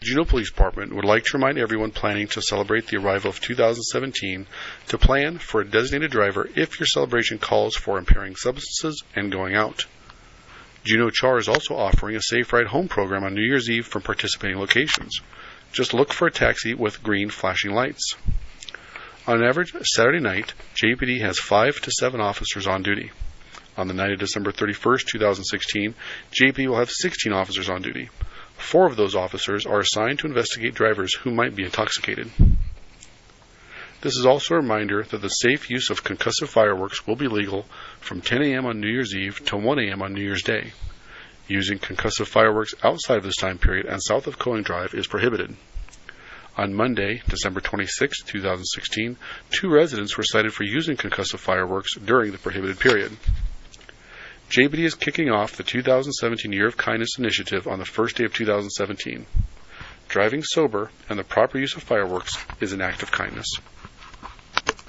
Juneau Police Department would like to remind everyone planning to celebrate the arrival of 2017 to plan for a designated driver if your celebration calls for impairing substances and going out. Juneau Char is also offering a Safe Ride Home program on New Year's Eve from participating locations. Just look for a taxi with green flashing lights. On average, Saturday night, JPD has 5 to 7 officers on duty. On the night of December 31st, 2016, JPD will have 16 officers on duty. 4 of those officers are assigned to investigate drivers who might be intoxicated. This is also a reminder that the safe use of concussive fireworks will be legal from 10 a.m. on New Year's Eve to 1 a.m. on New Year's Day. Using concussive fireworks outside of this time period and south of Coing Drive is prohibited. On Monday, December 26, 2016, 2 residents were cited for using concussive fireworks during the prohibited period. JPD is kicking off the 2017 Year of Kindness initiative on the first day of 2017. Driving sober and the proper use of fireworks is an act of kindness.